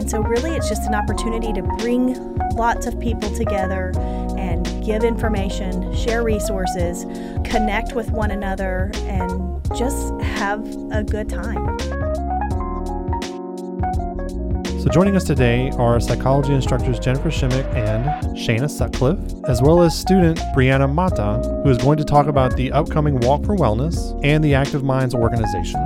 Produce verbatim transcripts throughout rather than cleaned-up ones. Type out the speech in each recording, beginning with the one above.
And so really it's just an opportunity to bring lots of people together and give information, share resources, connect with one another, and just have a good time. So joining us today are psychology instructors Jennifer Shimmick and Shayna Sutcliffe, as well as student Brianna Mata, who is going to talk about the upcoming Walk for Wellness and the Active Minds organization.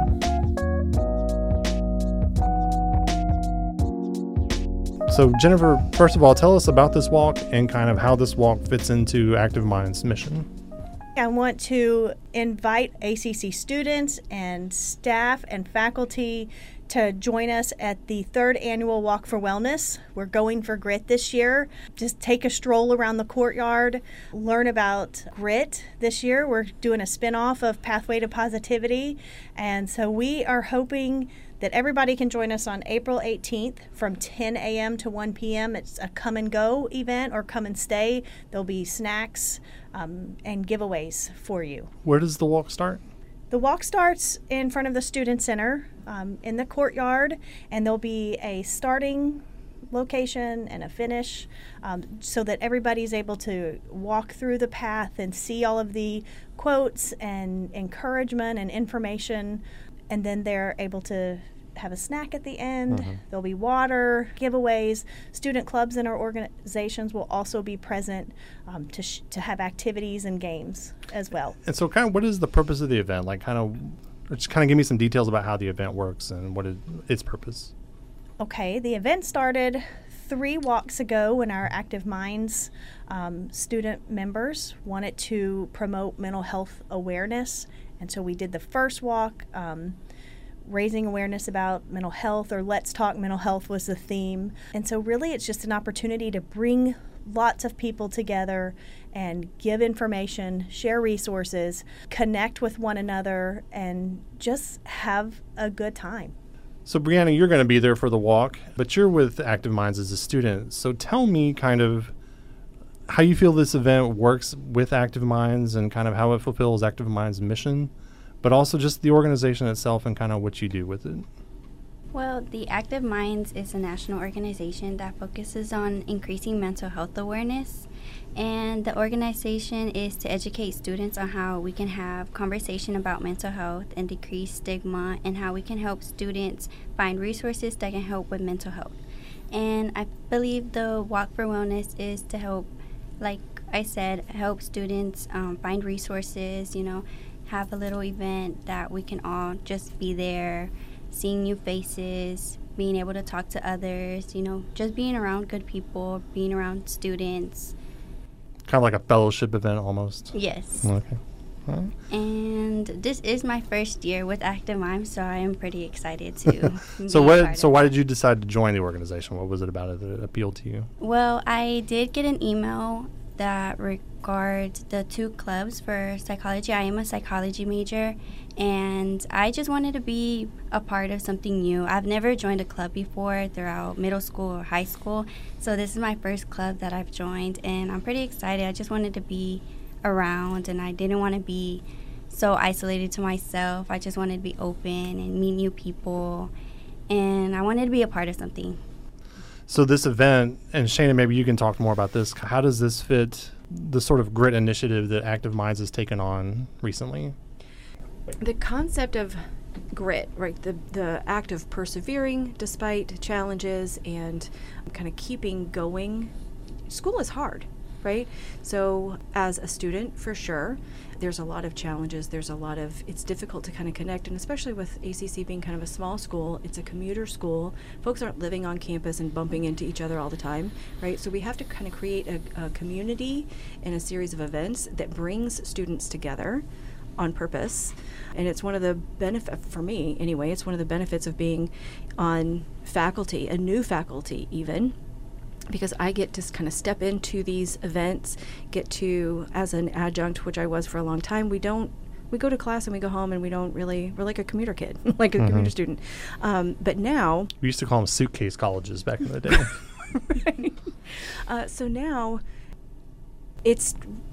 So Jennifer, first of all, tell us about this walk and kind of how this walk fits into Active Minds' mission. I want to invite A C C students and staff and faculty to join us at the third annual Walk for Wellness. We're going for grit this year. Just take a stroll around the courtyard, learn about grit this year. We're doing a spinoff of Pathway to Positivity. And so we are hoping that everybody can join us on April eighteenth from ten a.m. to one p.m. It's a come and go event or come and stay. There'll be snacks um, and giveaways for you. Where does the walk start? The walk starts in front of the Student Center um, in the courtyard, and there'll be a starting location and a finish um, so that everybody's able to walk through the path and see all of the quotes and encouragement and information, and then they're able to have a snack at the end. Mm-hmm. There'll be water, giveaways. Student clubs in our organizations will also be present um, to sh- to have activities and games as well. And so kind of what is the purpose of the event? Like kind of, just kind of give me some details about how the event works and what is its purpose. Okay, the event started three walks ago when our Active Minds um, student members wanted to promote mental health awareness. And so we did the first walk, um, raising awareness about mental health, or Let's Talk Mental Health was the theme. And so really it's just an opportunity to bring lots of people together and give information, share resources, connect with one another, and just have a good time. So Brianna, you're going to be there for the walk, but you're with Active Minds as a student. So tell me kind of how you feel this event works with Active Minds and kind of how it fulfills Active Minds' mission, but also just the organization itself and kind of what you do with it. Well, the Active Minds is a national organization that focuses on increasing mental health awareness, and the organization is to educate students on how we can have conversation about mental health and decrease stigma, and how we can help students find resources that can help with mental health. And I believe the Walk for Wellness is to help, like I said, help students um, find resources, you know, have a little event that we can all just be there, seeing new faces, being able to talk to others, you know, just being around good people, being around students. Kind of like a fellowship event almost. Yes. Okay. All right. And this is my first year with Active Minds, so I am pretty excited to So be what? a part So of why that. did you decide to join the organization? What was it about it that appealed to you? Well, I did get an email that regards the two clubs for psychology. I am a psychology major, and I just wanted to be a part of something new. I've never joined a club before throughout middle school or high school, so this is my first club that I've joined, and I'm pretty excited. I just wanted to be around, and I didn't want to be so isolated to myself. I just wanted to be open and meet new people, and I wanted to be a part of something. So this event, and Shayna, maybe you can talk more about this. How does this fit the sort of grit initiative that Active Minds has taken on recently? The concept of grit, right, the, the act of persevering despite challenges and kind of keeping going. School is hard, right? So as a student, for sure, there's a lot of challenges. There's a lot of, it's difficult to kind of connect, and especially with A C C being kind of a small school, it's a commuter school. Folks aren't living on campus and bumping into each other all the time, right? So we have to kind of create a, a community and a series of events that brings students together on purpose. And it's one of the benefits, for me anyway, it's one of the benefits of being on faculty, a new faculty even, because I get to kind of step into these events, get to, as an adjunct, which I was for a long time, we don't, we go to class and we go home and we don't really, we're like a commuter kid, like a mm-hmm. commuter student. Um, but now... We used to call them suitcase colleges back in the day. Right. Uh, so now it's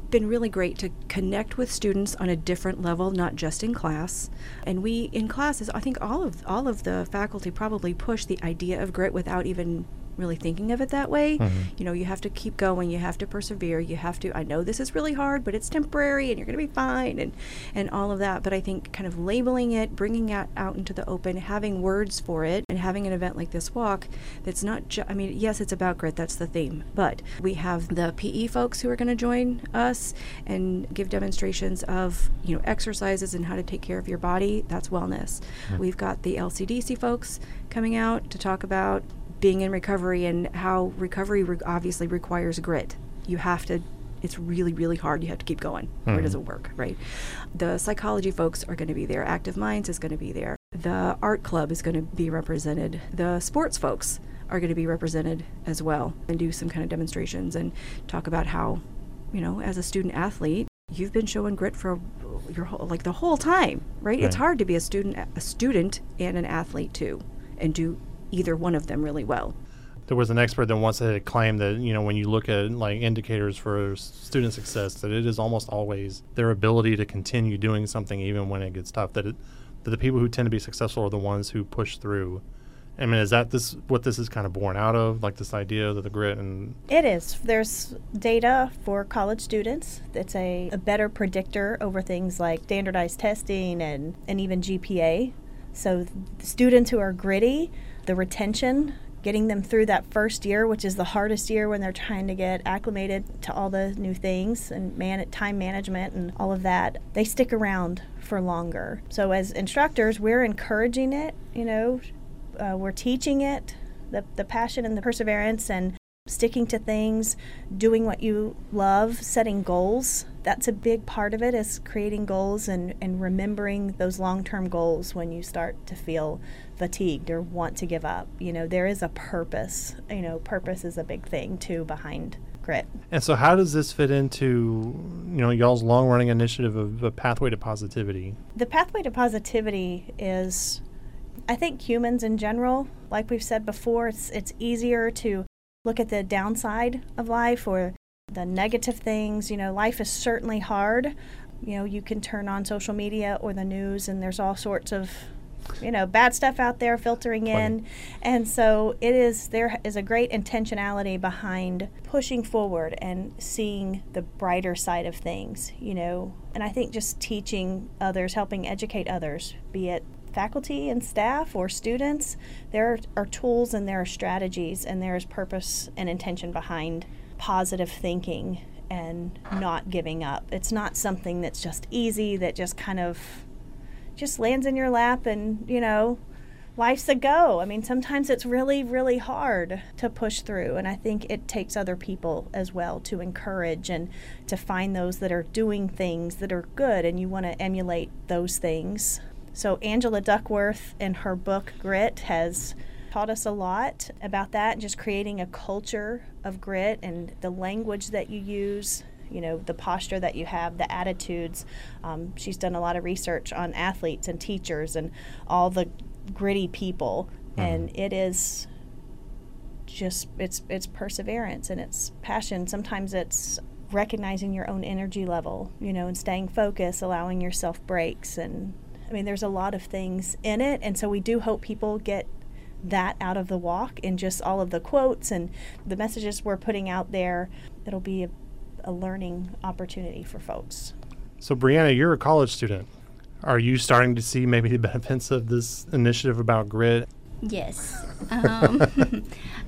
been really great to connect with students on a different level, not just in class. And we, in classes, I think all of all of the faculty probably push the idea of grit without even really thinking of it that way. Mm-hmm. You know, you have to keep going, you have to persevere, you have to, I know this is really hard, but it's temporary and you're going to be fine, and, and all of that. But I think kind of labeling it, bringing it out into the open, having words for it, and having an event like this walk that's not just, I mean, yes, it's about grit, that's the theme, but we have the P E folks who are going to join us and give demonstrations of, you know, exercises and how to take care of your body. That's wellness. Mm-hmm. We've got the L C D C folks coming out to talk about being in recovery and how recovery re- obviously requires grit. You have to, it's really, really hard. You have to keep going mm-hmm. or it doesn't work, right? The psychology folks are going to be there. Active Minds is going to be there. The art club is going to be represented. The sports folks are going to be represented as well and do some kind of demonstrations and talk about how, you know, as a student athlete, you've been showing grit for your whole, like the whole time, right? right? It's hard to be a student, a student and an athlete too, and do either one of them really well. There was an expert that once had claimed that, you know, when you look at like indicators for student success, that it is almost always their ability to continue doing something even when it gets tough, that, it, that the people who tend to be successful are the ones who push through. I mean, is that this what this is kind of born out of, like this idea of the grit? And it is. There's data for college students that's a, a better predictor over things like standardized testing and, and even G P A. So the students who are gritty, the retention, getting them through that first year, which is the hardest year when they're trying to get acclimated to all the new things and man- time management and all of that, they stick around for longer. So as instructors, we're encouraging it, you know, uh, we're teaching it, the, the passion and the perseverance and sticking to things, doing what you love, setting goals. That's a big part of it, is creating goals and, and remembering those long-term goals when you start to feel fatigued or want to give up. You know, there is a purpose. You know, purpose is a big thing, too, behind grit. And so how does this fit into, you know, y'all's long-running initiative of a Pathway to Positivity? The Pathway to Positivity is, I think humans in general, like we've said before, it's it's easier to look at the downside of life or the negative things. You know, life is certainly hard. You know, you can turn on social media or the news and there's all sorts of, you know, bad stuff out there filtering in. And so it is, there is a great intentionality behind pushing forward and seeing the brighter side of things, you know. And I think just teaching others, helping educate others, be it faculty and staff or students, there are tools and there are strategies and there is purpose and intention behind positive thinking and not giving up. It's not something that's just easy, that just kind of just lands in your lap and, you know, life's a go. I mean, sometimes it's really, really hard to push through, and I think it takes other people as well to encourage and to find those that are doing things that are good, and you want to emulate those things. So Angela Duckworth in her book Grit has taught us a lot about that, just creating a culture of grit and the language that you use, you know, the posture that you have, the attitudes. Um, she's done a lot of research on athletes and teachers and all the gritty people, mm-hmm. and it is just, it's it's perseverance and it's passion. Sometimes it's recognizing your own energy level, you know, and staying focused, allowing yourself breaks, and I mean, there's a lot of things in it, and so we do hope people get that out of the walk in just all of the quotes and the messages we're putting out there. It'll be a, a learning opportunity for folks. So, Brianna, you're a college student. Are you starting to see maybe the benefits of this initiative about grit? Yes. Um,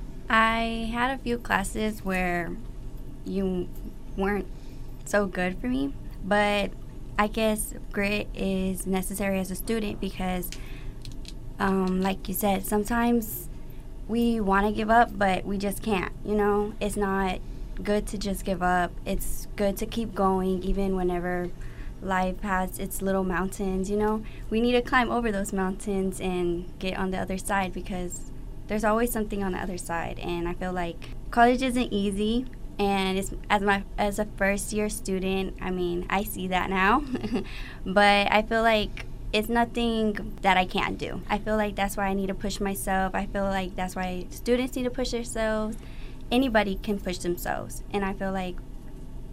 I had a few classes where you weren't so good for me, but I guess grit is necessary as a student because, um, like you said, sometimes we want to give up, but we just can't, you know? It's not good to just give up. It's good to keep going even whenever life has its little mountains, you know? We need to climb over those mountains and get on the other side because there's always something on the other side. And I feel like college isn't easy. And it's, as my as a first year student, I mean, I see that now. But I feel like it's nothing that I can't do. I feel like that's why I need to push myself. I feel like that's why students need to push themselves. Anybody can push themselves. And I feel like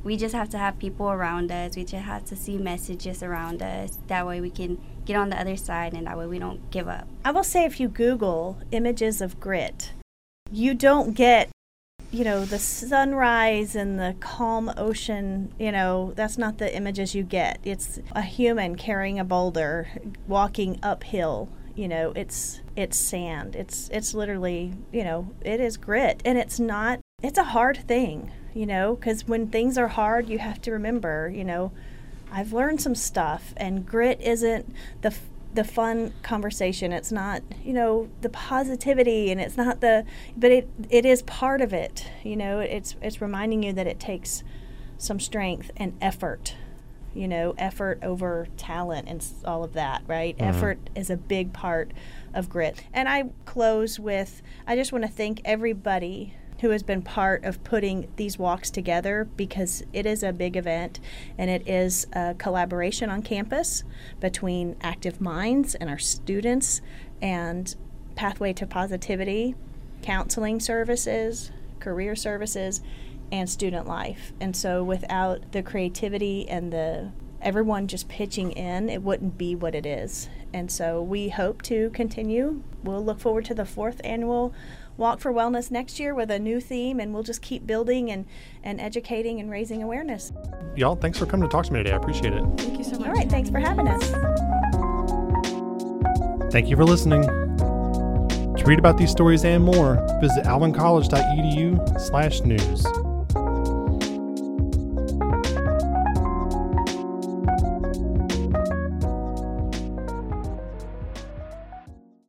we just have to have people around us. We just have to see messages around us. That way we can get on the other side, and that way we don't give up. I will say, if you Google images of grit, you don't get, you know, the sunrise and the calm ocean. You know, that's not the images you get. It's a human carrying a boulder, walking uphill. You know, it's it's sand. It's it's literally, you know, it is grit, and it's not. It's a hard thing, you know, because when things are hard, you have to remember, you know, I've learned some stuff, and grit isn't the the fun conversation. It's not, you know, the positivity, and it's not the, but it it is part of it. You know, it's it's reminding you that it takes some strength and effort. You know, effort over talent and all of that, right? Mm-hmm. Effort is a big part of grit. And I close with, I just want to thank everybody who has been part of putting these walks together, because it is a big event, and it is a collaboration on campus between Active Minds and our students, and Pathway to Positivity, counseling services, career services, and student life. And so without the creativity and the everyone just pitching in, it wouldn't be what it is. And so we hope to continue. We'll look forward to the fourth annual Walk for Wellness next year with a new theme, and we'll just keep building and, and educating and raising awareness. Y'all, thanks for coming to talk to me today. I appreciate it. Thank you so much. All right, thanks for having us. Thank you for listening. To read about these stories and more, visit alvin college dot e d u slash news.